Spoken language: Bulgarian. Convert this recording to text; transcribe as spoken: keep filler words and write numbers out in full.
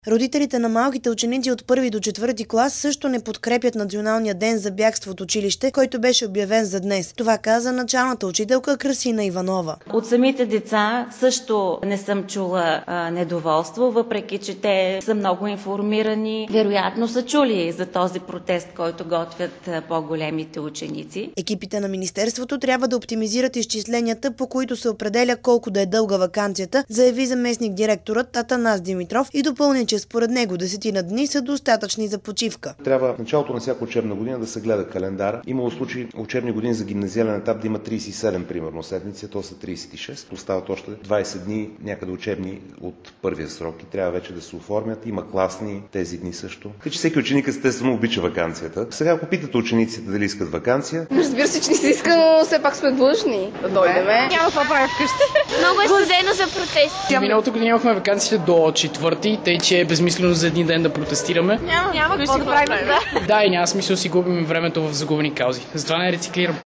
Родителите на малките ученици от първи до четвърти клас също не подкрепят Националния ден за бягство от училище, който беше обявен за днес. Това каза началната учителка Красина Иванова. От самите деца също не съм чула а, недоволство, въпреки че те са много информирани. Вероятно са чули за този протест, който готвят а, по-големите ученици. Екипите на Министерството трябва да оптимизират изчисленията, по които се определя колко да е дълга ваканцията, заяви заместник директорът Атанас Димитров и допълни, че според него десетина дни са достатъчни за почивка. Трябва в началото на всяка учебна година да се гледа календара. Имало случаи учебни години за гимназиален етап да има тридесет и седем примерно седмици, то са тридесет и шест. Остават още двадесет дни някъде учебни от първия срок и трябва вече да се оформят. Има класни тези дни също. Така че всеки ученик естествено обича ваканцията. Сега ако питате учениците дали искат ваканция. Разбира се, че не се иска, но все пак сме длъжни да дойдем. Няма какво правя вкъщи. Много е студено за протест. Миналото година имахме ваканциите до четвърти, тъй че е безмислено за един ден да протестираме. Няма, няма какво да правим. Да, и няма смисъл да си губим времето в загубени каузи. Затова не рециклирам.